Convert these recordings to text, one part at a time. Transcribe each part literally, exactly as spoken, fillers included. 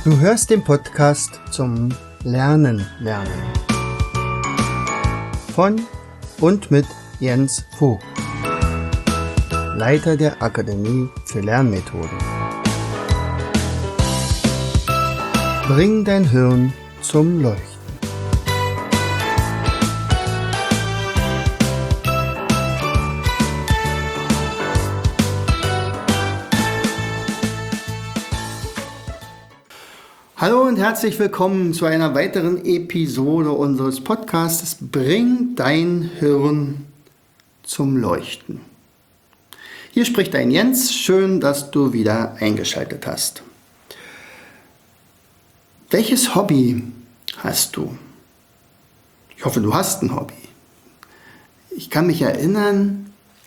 Du hörst den Podcast zum Lernen lernen von und mit Jens Vogt, Leiter der Akademie für Lernmethoden. Bring dein Hirn zum Leuchten. Hallo und herzlich willkommen zu einer weiteren Episode unseres Podcasts Bring dein Hirn zum Leuchten. Hier spricht dein Jens, schön, dass du wieder eingeschaltet hast. Welches Hobby hast du? Ich hoffe, du hast ein Hobby. Ich kann mich erinnern,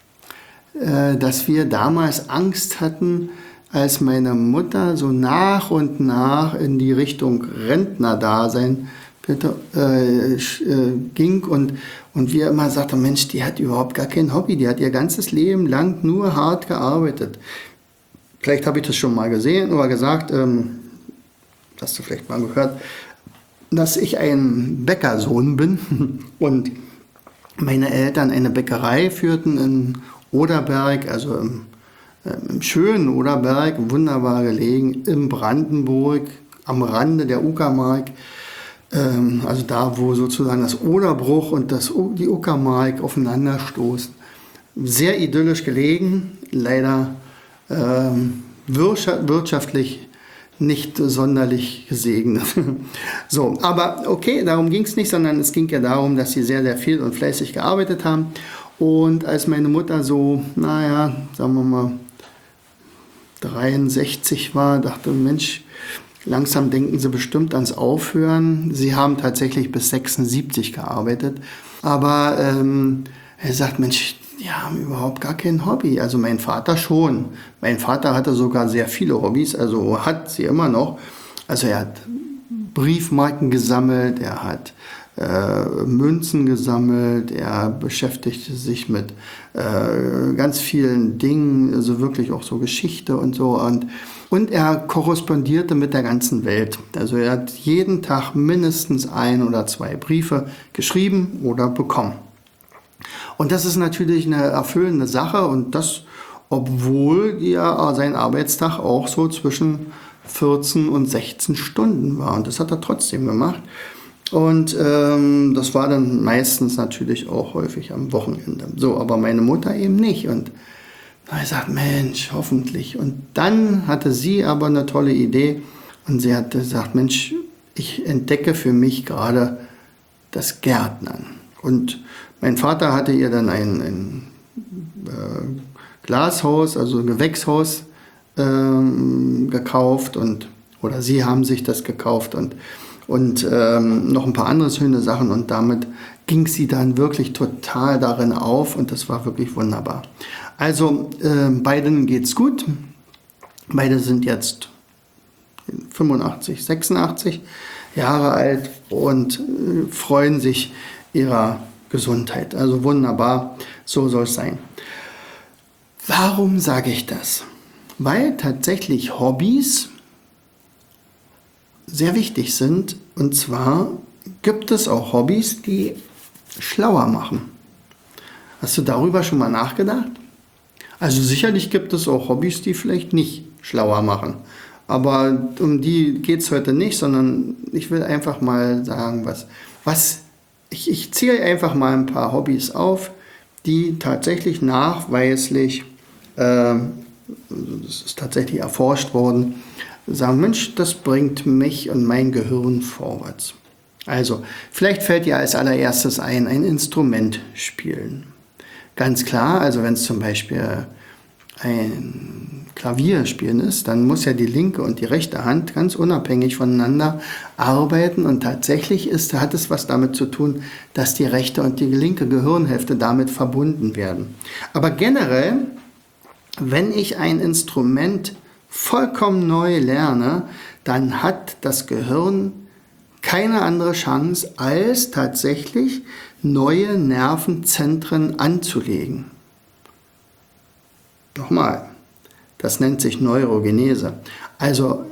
dass wir damals Angst hatten, als meine Mutter so nach und nach in die Richtung Rentnerdasein bitte, äh, äh, ging und, und wir immer sagten, Mensch, die hat überhaupt gar kein Hobby, die hat ihr ganzes Leben lang nur hart gearbeitet. Vielleicht habe ich das schon mal gesehen oder gesagt, ähm, hast du vielleicht mal gehört, dass ich ein Bäckersohn bin und meine Eltern eine Bäckerei führten in Oderberg, also im Im schönen Oderberg, wunderbar gelegen, in Brandenburg, am Rande der Uckermark, ähm, also da, wo sozusagen das Oderbruch und das, die Uckermark aufeinanderstoßen. Sehr idyllisch gelegen, leider ähm, wirtschaftlich nicht sonderlich gesegnet. So, aber okay, darum ging es nicht, sondern es ging ja darum, dass sie sehr, sehr viel und fleißig gearbeitet haben. Und als meine Mutter so, naja, sagen wir mal, dreiundsechzig war, dachte, Mensch, langsam denken sie bestimmt ans Aufhören. Sie haben tatsächlich bis sechsundsiebzig gearbeitet. Aber ähm, er sagt, Mensch, die haben überhaupt gar kein Hobby. Also mein Vater schon. Mein Vater hatte sogar sehr viele Hobbys, also hat sie immer noch. Also er hat Briefmarken gesammelt, er hat Äh, Münzen gesammelt, er beschäftigte sich mit äh, ganz vielen Dingen, also wirklich auch so Geschichte und so und, und er korrespondierte mit der ganzen Welt. Also er hat jeden Tag mindestens ein oder zwei Briefe geschrieben oder bekommen. Und das ist natürlich eine erfüllende Sache und das, obwohl ja sein Arbeitstag auch so zwischen vierzehn und sechzehn Stunden war und das hat er trotzdem gemacht. Und ähm, das war dann meistens natürlich auch häufig am Wochenende. So, aber meine Mutter eben nicht. Und da habe ich gesagt, Mensch, hoffentlich. Und dann hatte sie aber eine tolle Idee. Und sie hat gesagt, Mensch, ich entdecke für mich gerade das Gärtnern. Und mein Vater hatte ihr dann ein, ein äh, Glashaus, also ein Gewächshaus ähm, gekauft. Und, oder sie haben sich das gekauft und und ähm, noch ein paar andere schöne Sachen und damit ging sie dann wirklich total darin auf und das war wirklich wunderbar. Also äh, beiden geht's gut, beide sind jetzt fünfundachtzig, sechsundachtzig Jahre alt und äh, freuen sich ihrer Gesundheit. Also wunderbar, so soll es sein. Warum sage ich das? Weil tatsächlich Hobbys sehr wichtig sind. Und zwar gibt es auch Hobbys, die schlauer machen. Hast du darüber schon mal nachgedacht? Also sicherlich gibt es auch Hobbys, die vielleicht nicht schlauer machen. Aber um die geht es heute nicht, sondern ich will einfach mal sagen, was, was ich, ich zähle einfach mal ein paar Hobbys auf, die tatsächlich nachweislich, äh, das ist tatsächlich erforscht worden, sagen, Mensch, das bringt mich und mein Gehirn vorwärts. Also, vielleicht fällt dir als allererstes ein, ein Instrument spielen. Ganz klar, also wenn es zum Beispiel ein Klavierspielen ist, dann muss ja die linke und die rechte Hand ganz unabhängig voneinander arbeiten und tatsächlich ist, hat es was damit zu tun, dass die rechte und die linke Gehirnhälfte damit verbunden werden. Aber generell, wenn ich ein Instrument vollkommen neu lerne, dann hat das Gehirn keine andere Chance, als tatsächlich neue Nervenzentren anzulegen. Nochmal, das nennt sich Neurogenese. Also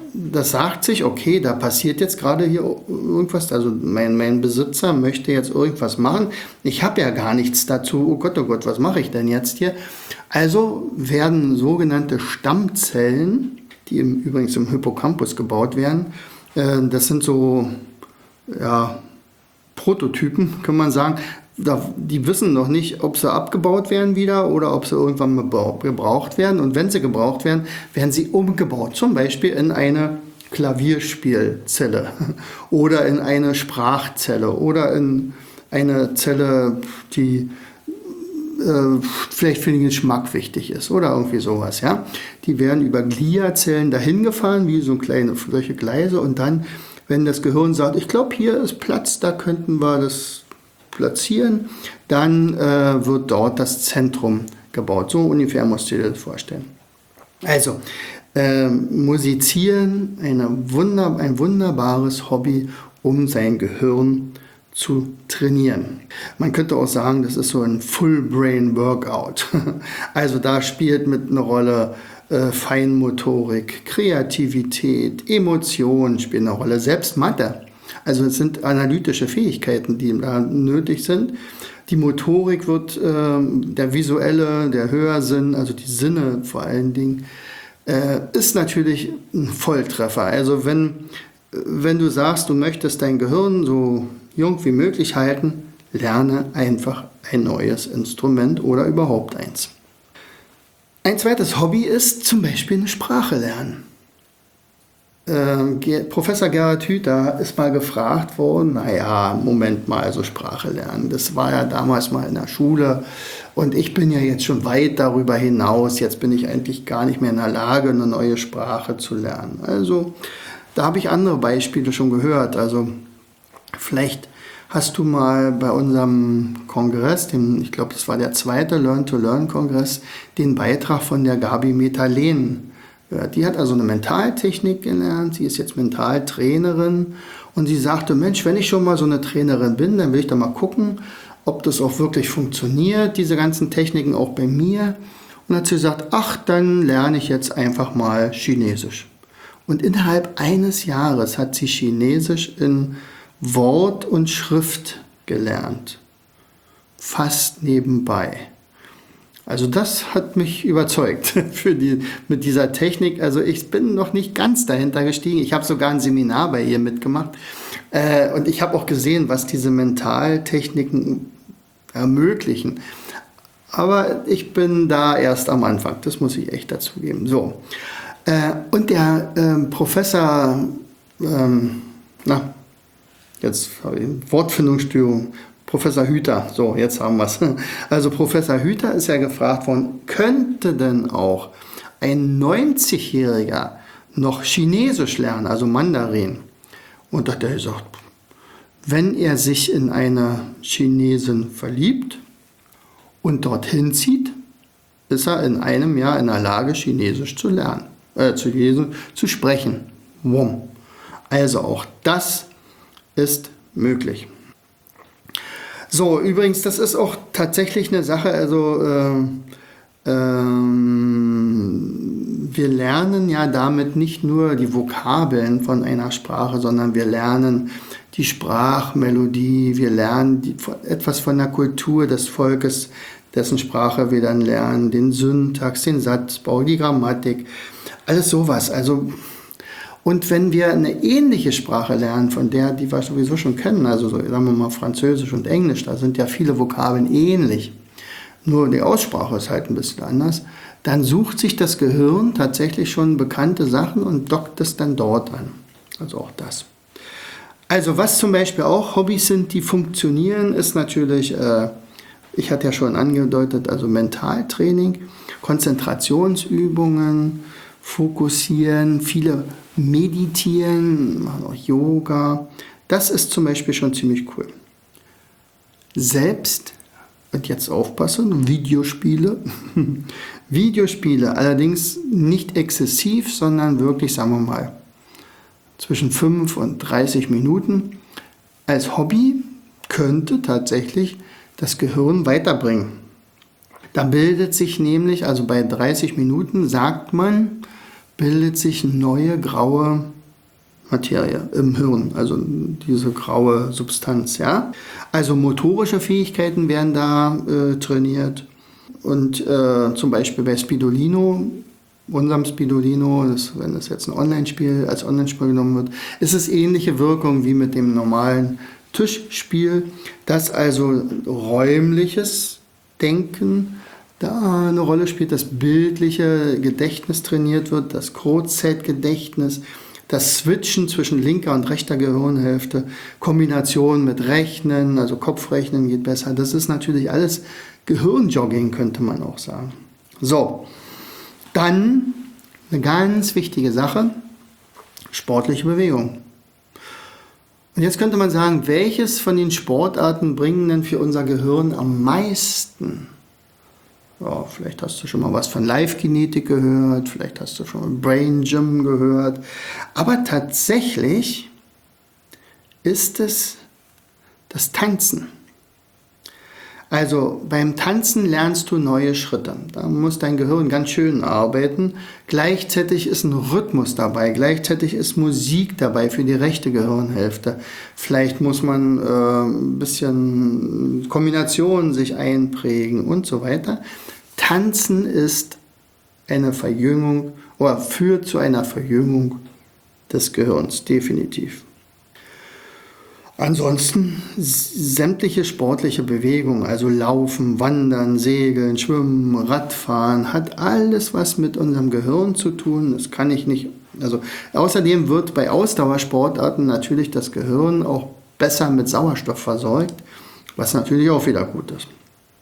das sagt sich, okay, da passiert jetzt gerade hier irgendwas, also mein, mein Besitzer möchte jetzt irgendwas machen, ich habe ja gar nichts dazu, oh Gott, oh Gott, was mache ich denn jetzt hier? Also werden sogenannte Stammzellen, die im, übrigens im Hippocampus gebaut werden, äh, das sind so, ja, Prototypen, kann man sagen, die wissen noch nicht, ob sie abgebaut werden wieder oder ob sie irgendwann gebraucht werden. Und wenn sie gebraucht werden, werden sie umgebaut. Zum Beispiel in eine Klavierspielzelle oder in eine Sprachzelle oder in eine Zelle, die äh, vielleicht für den Geschmack wichtig ist oder irgendwie sowas. Ja? Die werden über Gliazellen dahin gefahren, wie so kleine solche Gleise. Und dann, wenn das Gehirn sagt, ich glaube, hier ist Platz, da könnten wir das platzieren, dann äh, wird dort das Zentrum gebaut. So ungefähr musst du dir das vorstellen. Also, äh, Musizieren, eine Wunder, ein wunderbares Hobby, um sein Gehirn zu trainieren. Man könnte auch sagen, das ist so ein Full-Brain-Workout. Also da spielt mit eine Rolle äh, Feinmotorik, Kreativität, Emotionen spielen eine Rolle, selbst Mathe. Also es sind analytische Fähigkeiten, die da nötig sind. Die Motorik wird, äh, der visuelle, der Hörsinn, also die Sinne vor allen Dingen, äh, ist natürlich ein Volltreffer. Also wenn, wenn du sagst, du möchtest dein Gehirn so jung wie möglich halten, lerne einfach ein neues Instrument oder überhaupt eins. Ein zweites Hobby ist zum Beispiel eine Sprache lernen. Äh, Professor Gerhard Hüther ist mal gefragt worden, naja, Moment mal, also Sprache lernen, das war ja damals mal in der Schule und ich bin ja jetzt schon weit darüber hinaus, jetzt bin ich eigentlich gar nicht mehr in der Lage, eine neue Sprache zu lernen. Also da habe ich andere Beispiele schon gehört, also vielleicht hast du mal bei unserem Kongress, dem, ich glaube, das war der zweite Learn-to-Learn-Kongress, den Beitrag von der Gabi Metalen. Die hat also eine Mentaltechnik gelernt, sie ist jetzt Mentaltrainerin und sie sagte, Mensch, wenn ich schon mal so eine Trainerin bin, dann will ich da mal gucken, ob das auch wirklich funktioniert, diese ganzen Techniken auch bei mir. Und hat sie gesagt, ach, dann lerne ich jetzt einfach mal Chinesisch. Und innerhalb eines Jahres hat sie Chinesisch in Wort und Schrift gelernt. Fast nebenbei. Also das hat mich überzeugt für die, mit dieser Technik. Also ich bin noch nicht ganz dahinter gestiegen. Ich habe sogar ein Seminar bei ihr mitgemacht. Äh, und ich habe auch gesehen, was diese Mentaltechniken ermöglichen. Aber ich bin da erst am Anfang. Das muss ich echt dazugeben. So. Äh, und der äh, Professor, ähm, na, jetzt habe ich Wortfindungsstörung. Professor Hüther, so, jetzt haben wir es. Also Professor Hüther ist ja gefragt worden, könnte denn auch ein neunzigjähriger noch Chinesisch lernen, also Mandarin? Und da hat er gesagt, wenn er sich in eine Chinesin verliebt und dorthin zieht, ist er in einem Jahr in der Lage, Chinesisch zu lernen, äh, zu lesen, zu sprechen. Wumm. Also auch das ist möglich. So, übrigens, das ist auch tatsächlich eine Sache, also äh, ähm, wir lernen ja damit nicht nur die Vokabeln von einer Sprache, sondern wir lernen die Sprachmelodie, wir lernen die, etwas von der Kultur des Volkes, dessen Sprache wir dann lernen, den Syntax, den Satzbau, die Grammatik, alles sowas. Also und wenn wir eine ähnliche Sprache lernen, von der, die wir sowieso schon kennen, also so, sagen wir mal Französisch und Englisch, da sind ja viele Vokabeln ähnlich, nur die Aussprache ist halt ein bisschen anders, dann sucht sich das Gehirn tatsächlich schon bekannte Sachen und dockt es dann dort an. Also auch das. Also was zum Beispiel auch Hobbys sind, die funktionieren, ist natürlich, äh, ich hatte ja schon angedeutet, also Mentaltraining, Konzentrationsübungen, Fokussieren, viele meditieren, machen auch Yoga. Das ist zum Beispiel schon ziemlich cool. Selbst, und jetzt aufpassen, Videospiele. Videospiele, allerdings nicht exzessiv, sondern wirklich, sagen wir mal, zwischen fünf und dreißig Minuten. Als Hobby könnte tatsächlich das Gehirn weiterbringen. Da bildet sich nämlich, also bei dreißig Minuten sagt man, bildet sich neue graue Materie im Hirn, also diese graue Substanz. Ja? Also motorische Fähigkeiten werden da äh, trainiert. Und äh, zum Beispiel bei Spidolino, unserem Spidolino, das, wenn das jetzt ein Online-Spiel als Online-Spiel genommen wird, ist es ähnliche Wirkung wie mit dem normalen Tischspiel, dass also räumliches Denken da eine Rolle spielt, das bildliche Gedächtnis trainiert wird, das Kurzzeitgedächtnis, das Switchen zwischen linker und rechter Gehirnhälfte, Kombination mit Rechnen, also Kopfrechnen geht besser. Das ist natürlich alles Gehirnjogging, könnte man auch sagen. So, dann eine ganz wichtige Sache, sportliche Bewegung. Und jetzt könnte man sagen, welches von den Sportarten bringen denn für unser Gehirn am meisten? Ja, vielleicht hast du schon mal was von Live-Kinetik gehört, vielleicht hast du schon mal Brain Gym gehört. Aber tatsächlich ist es das Tanzen. Also beim Tanzen lernst du neue Schritte. Da muss dein Gehirn ganz schön arbeiten. Gleichzeitig ist ein Rhythmus dabei, gleichzeitig ist Musik dabei für die rechte Gehirnhälfte. Vielleicht muss man äh, ein bisschen Kombinationen sich einprägen und so weiter. Tanzen ist eine Verjüngung oder führt zu einer Verjüngung des Gehirns, definitiv. Ansonsten sämtliche sportliche Bewegungen, also Laufen, Wandern, Segeln, Schwimmen, Radfahren, hat alles was mit unserem Gehirn zu tun. Das kann ich nicht. Also außerdem wird bei Ausdauersportarten natürlich das Gehirn auch besser mit Sauerstoff versorgt, was natürlich auch wieder gut ist.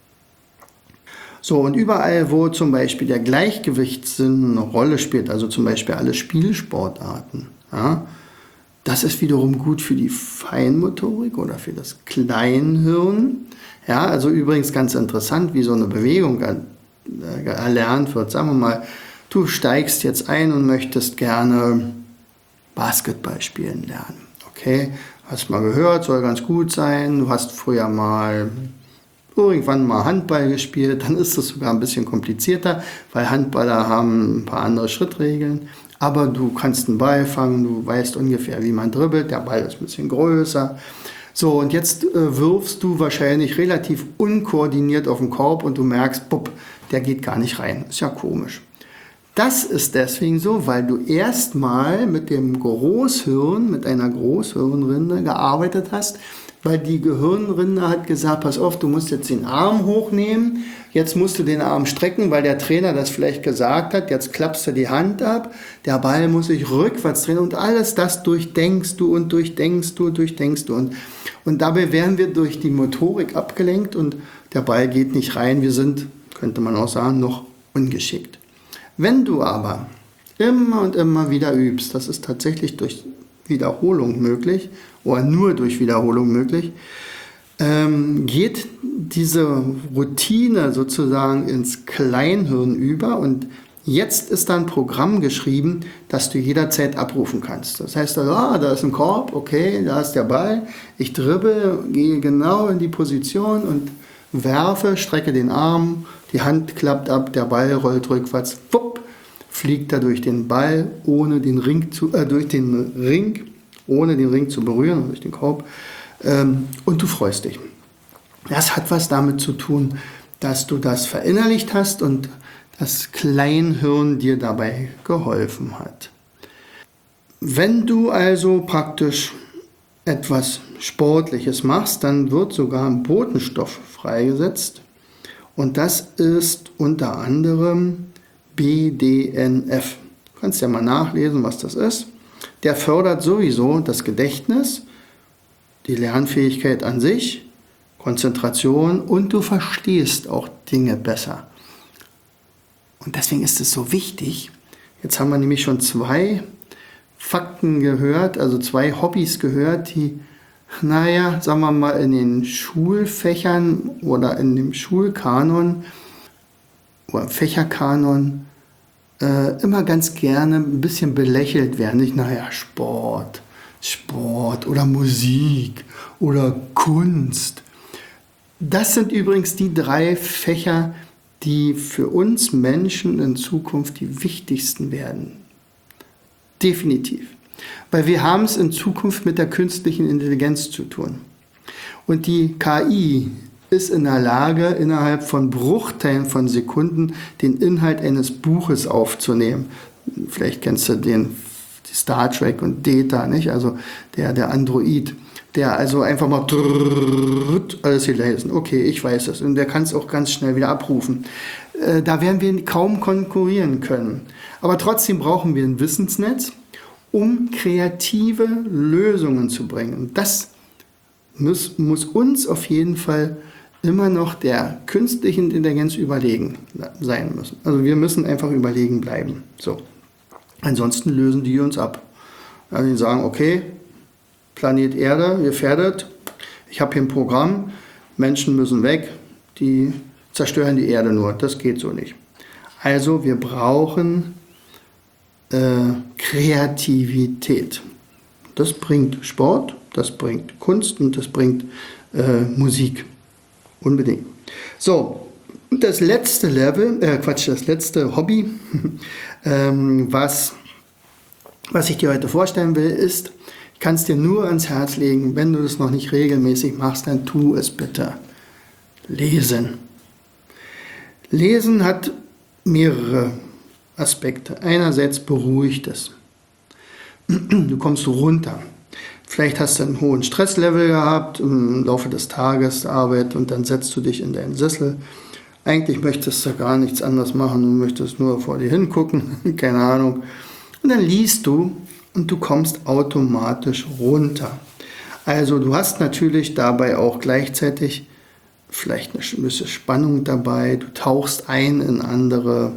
So, und überall, wo zum Beispiel der Gleichgewichtssinn eine Rolle spielt, also zum Beispiel alle Spielsportarten, ja, das ist wiederum gut für die Feinmotorik oder für das Kleinhirn. Ja, also übrigens ganz interessant, wie so eine Bewegung erlernt wird. Sagen wir mal, du steigst jetzt ein und möchtest gerne Basketball spielen lernen. Okay, hast mal gehört, soll ganz gut sein. Du hast früher mal irgendwann mal Handball gespielt, dann ist das sogar ein bisschen komplizierter, weil Handballer haben ein paar andere Schrittregeln. Aber du kannst einen Ball fangen, du weißt ungefähr, wie man dribbelt, der Ball ist ein bisschen größer. So, und jetzt äh, wirfst du wahrscheinlich relativ unkoordiniert auf den Korb und du merkst, bupp, der geht gar nicht rein. Ist ja komisch. Das ist deswegen so, weil du erstmal mit dem Großhirn, mit einer Großhirnrinde gearbeitet hast, weil die Gehirnrinde hat gesagt, pass auf, du musst jetzt den Arm hochnehmen, jetzt musst du den Arm strecken, weil der Trainer das vielleicht gesagt hat, jetzt klappst du die Hand ab, der Ball muss sich rückwärts drehen und alles das durchdenkst du und durchdenkst du und durchdenkst du. Und, und dabei werden wir durch die Motorik abgelenkt und der Ball geht nicht rein, wir sind, könnte man auch sagen, noch ungeschickt. Wenn du aber immer und immer wieder übst, das ist tatsächlich durch Wiederholung möglich oder nur durch Wiederholung möglich, ähm, geht diese Routine sozusagen ins Kleinhirn über und jetzt ist da ein Programm geschrieben, das du jederzeit abrufen kannst. Das heißt, ah, da ist ein Korb, okay, da ist der Ball, ich dribbel, gehe genau in die Position und werfe, strecke den Arm, die Hand klappt ab, der Ball rollt rückwärts, wupp, fliegt er durch den Ball, ohne den Ring zu, äh, durch den Ring, ohne den Ring zu berühren, durch den Korb, ähm, und du freust dich. Das hat was damit zu tun, dass du das verinnerlicht hast und das Kleinhirn dir dabei geholfen hat. Wenn du also praktisch etwas Sportliches machst, dann wird sogar ein Botenstoff freigesetzt und das ist unter anderem B D N F. Du kannst ja mal nachlesen, was das ist. Der fördert sowieso das Gedächtnis, die Lernfähigkeit an sich, Konzentration und du verstehst auch Dinge besser. Und deswegen ist es so wichtig. Jetzt haben wir nämlich schon zwei Fakten gehört, also zwei Hobbys gehört, die, naja, sagen wir mal, in den Schulfächern oder in dem Schulkanon oder Fächerkanon äh, immer ganz gerne ein bisschen belächelt werden. Nicht, naja, Sport, Sport oder Musik oder Kunst. Das sind übrigens die drei Fächer, die für uns Menschen in Zukunft die wichtigsten werden. Definitiv. Weil wir haben es in Zukunft mit der künstlichen Intelligenz zu tun. Und die K I ist in der Lage, innerhalb von Bruchteilen von Sekunden den Inhalt eines Buches aufzunehmen. Vielleicht kennst du den Star Trek und Data, nicht? Also der, der Android, der also einfach mal alles gelesen. Okay, ich weiß es. Und der kann es auch ganz schnell wieder abrufen. Äh, da werden wir kaum konkurrieren können. Aber trotzdem brauchen wir ein Wissensnetz, um kreative Lösungen zu bringen. Und das muss, muss uns auf jeden Fall immer noch der künstlichen Intelligenz überlegen sein müssen. Also wir müssen einfach überlegen bleiben. So. Ansonsten lösen die uns ab. Also die sagen, okay, Planet Erde, gefährdet, ich habe hier ein Programm, Menschen müssen weg, die zerstören die Erde nur. Das geht so nicht. Also wir brauchen äh, Kreativität. Das bringt Sport, das bringt Kunst und das bringt äh, Musik. Unbedingt. So, und das letzte Level, äh Quatsch, das letzte Hobby, ähm, was, was ich dir heute vorstellen will, ist, ich kann es dir nur ans Herz legen, wenn du das noch nicht regelmäßig machst, dann tu es bitte. Lesen. Lesen hat mehrere Aspekte. Einerseits beruhigt es. Du kommst runter. Vielleicht hast du einen hohen Stresslevel gehabt im Laufe des Tages, der Arbeit, und dann setzt du dich in deinen Sessel. Eigentlich möchtest du gar nichts anderes machen, du möchtest nur vor dir hingucken, keine Ahnung. Und dann liest du und du kommst automatisch runter. Also du hast natürlich dabei auch gleichzeitig vielleicht eine gewisse Spannung dabei, du tauchst ein in andere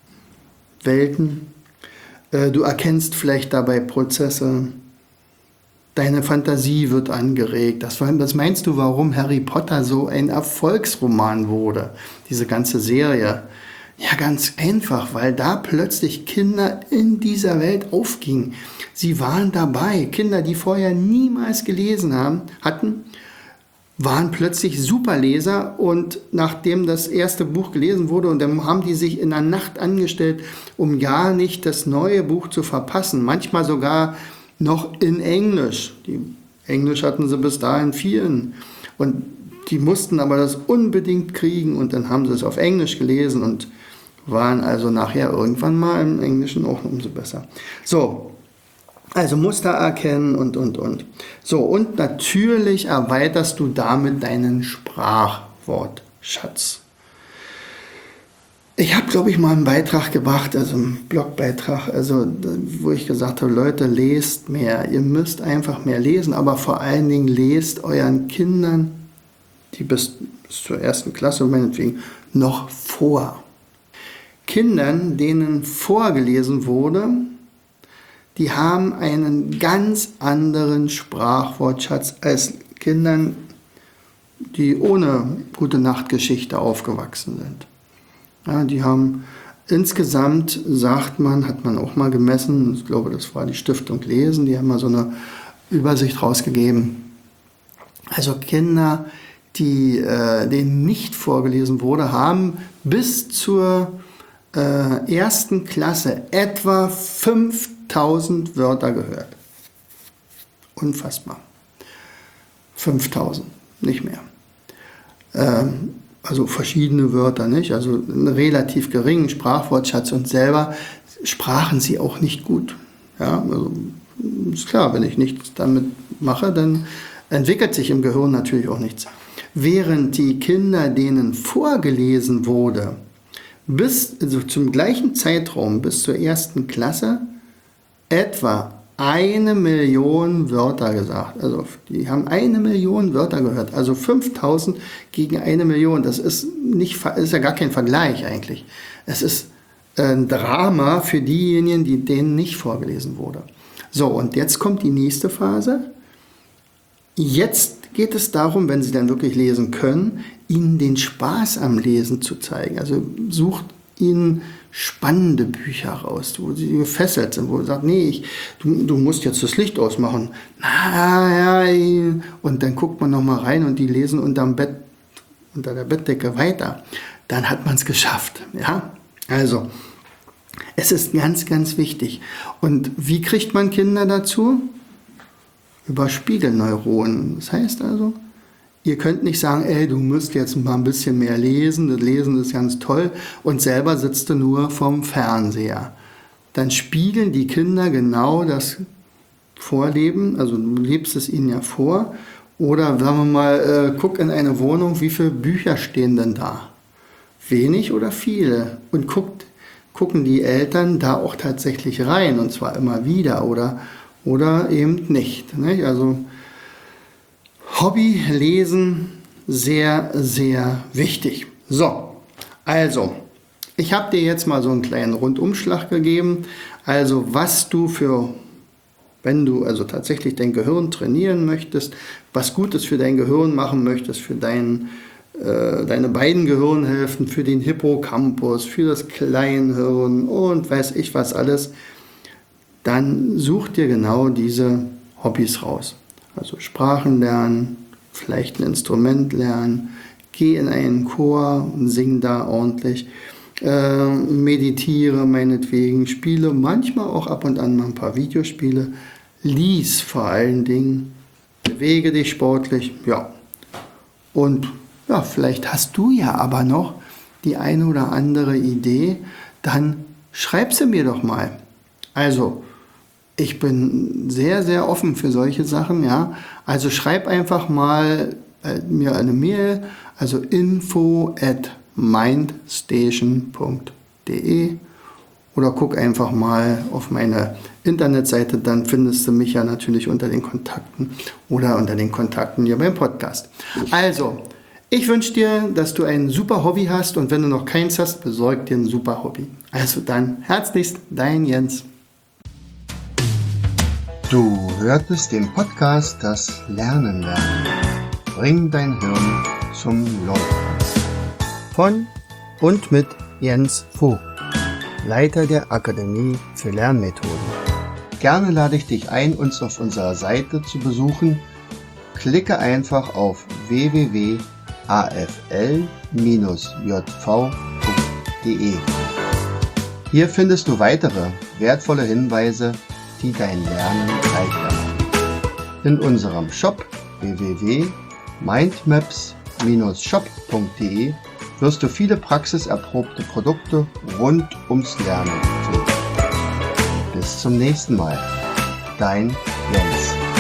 Welten, du erkennst vielleicht dabei Prozesse, deine Fantasie wird angeregt. Das, das meinst du, warum Harry Potter so ein Erfolgsroman wurde, diese ganze Serie? Ja, ganz einfach, weil da plötzlich Kinder in dieser Welt aufgingen. Sie waren dabei. Kinder, die vorher niemals gelesen haben, hatten, waren plötzlich Superleser, und nachdem das erste Buch gelesen wurde, und dann haben die sich in der Nacht angestellt, um ja nicht das neue Buch zu verpassen. Manchmal sogar noch in Englisch. Die Englisch hatten sie bis dahin vielen. Und die mussten aber das unbedingt kriegen, und dann haben sie es auf Englisch gelesen und waren also nachher irgendwann mal im Englischen auch umso besser. So, also Muster erkennen und, und, und. So, und natürlich erweiterst du damit deinen Sprachwortschatz. Ich habe, glaube ich, mal einen Beitrag gemacht, also einen Blogbeitrag, also wo ich gesagt habe, Leute, lest mehr. Ihr müsst einfach mehr lesen, aber vor allen Dingen lest euren Kindern, die bis, bis zur ersten Klasse meinetwegen, noch vor. Kindern, denen vorgelesen wurde, die haben einen ganz anderen Sprachwortschatz als Kindern, die ohne Gute-Nacht-Geschichte aufgewachsen sind. Ja, die haben insgesamt, sagt man, hat man auch mal gemessen, ich glaube, das war die Stiftung Lesen, die haben mal so eine Übersicht rausgegeben. Also Kinder, die, äh, denen nicht vorgelesen wurde, haben bis zur äh, ersten Klasse etwa fünftausend Wörter gehört. Unfassbar. fünftausend, nicht mehr. Ähm, Also verschiedene Wörter, nicht? Also einen relativ geringen Sprachwortschatz, und selber sprachen sie auch nicht gut. Ja, also ist klar, wenn ich nichts damit mache, dann entwickelt sich im Gehirn natürlich auch nichts. Während die Kinder, denen vorgelesen wurde, bis also zum gleichen Zeitraum, bis zur ersten Klasse, etwa eine Million Wörter gesagt. Also die haben eine Million Wörter gehört. Also fünftausend gegen eine Million. Das ist, nicht, ist ja gar kein Vergleich eigentlich. Es ist ein Drama für diejenigen, die denen nicht vorgelesen wurde. So, und jetzt kommt die nächste Phase. Jetzt geht es darum, wenn sie dann wirklich lesen können, ihnen den Spaß am Lesen zu zeigen. Also sucht ihnen spannende Bücher raus, wo sie gefesselt sind, wo sie sagen, nee, ich, du, du musst jetzt das Licht ausmachen. Na, ja, und dann guckt man noch mal rein und die lesen unterm Bett, unter der Bettdecke weiter. Dann hat man es geschafft. Ja? Also, Es ist ganz, ganz wichtig. Und wie kriegt man Kinder dazu? Über Spiegelneuronen. Das heißt also, ihr könnt nicht sagen, ey, du musst jetzt mal ein bisschen mehr lesen, das Lesen ist ganz toll, und selber sitzt du nur vorm Fernseher. Dann spiegeln die Kinder genau das Vorleben, also du lebst es ihnen ja vor. Oder sagen wir mal, äh, guck in eine Wohnung, wie viele Bücher stehen denn da? Wenig oder viele? Und guckt, gucken die Eltern da auch tatsächlich rein, und zwar immer wieder oder, oder eben nicht. nicht? Also Hobby lesen, sehr, sehr wichtig. So, also, ich habe dir jetzt mal so einen kleinen Rundumschlag gegeben. Also, was du für, wenn du also tatsächlich dein Gehirn trainieren möchtest, was Gutes für dein Gehirn machen möchtest, für dein, äh, deine beiden Gehirnhälften, für den Hippocampus, für das Kleinhirn und weiß ich was alles, dann such dir genau diese Hobbys raus. Also Sprachen lernen, vielleicht ein Instrument lernen, geh in einen Chor und sing da ordentlich, äh, meditiere meinetwegen, spiele manchmal auch ab und an mal ein paar Videospiele, lies vor allen Dingen, bewege dich sportlich, ja. Und ja, vielleicht hast du ja aber noch die eine oder andere Idee, dann schreib sie mir doch mal. Also, ich bin sehr, sehr offen für solche Sachen, ja. Also schreib einfach mal äh, mir eine Mail, also info at mindstation punkt de oder guck einfach mal auf meine Internetseite, dann findest du mich ja natürlich unter den Kontakten oder unter den Kontakten hier beim Podcast. Also, ich wünsche dir, dass du ein super Hobby hast, und wenn du noch keins hast, besorg dir ein super Hobby. Also dann, herzlichst, dein Jens. Du hörtest den Podcast Das Lernen lernen. Bring dein Hirn zum Laufen. Von und mit Jens Vogt, Leiter der Akademie für Lernmethoden. Gerne lade ich dich ein, uns auf unserer Seite zu besuchen. Klicke einfach auf w w w punkt a f l bindestrich j v punkt de. Hier findest du weitere wertvolle Hinweise, die dein Lernen leichter machen. In unserem Shop w w w punkt mindmaps bindestrich shop punkt de wirst du viele praxiserprobte Produkte rund ums Lernen finden. Bis zum nächsten Mal. Dein Jens.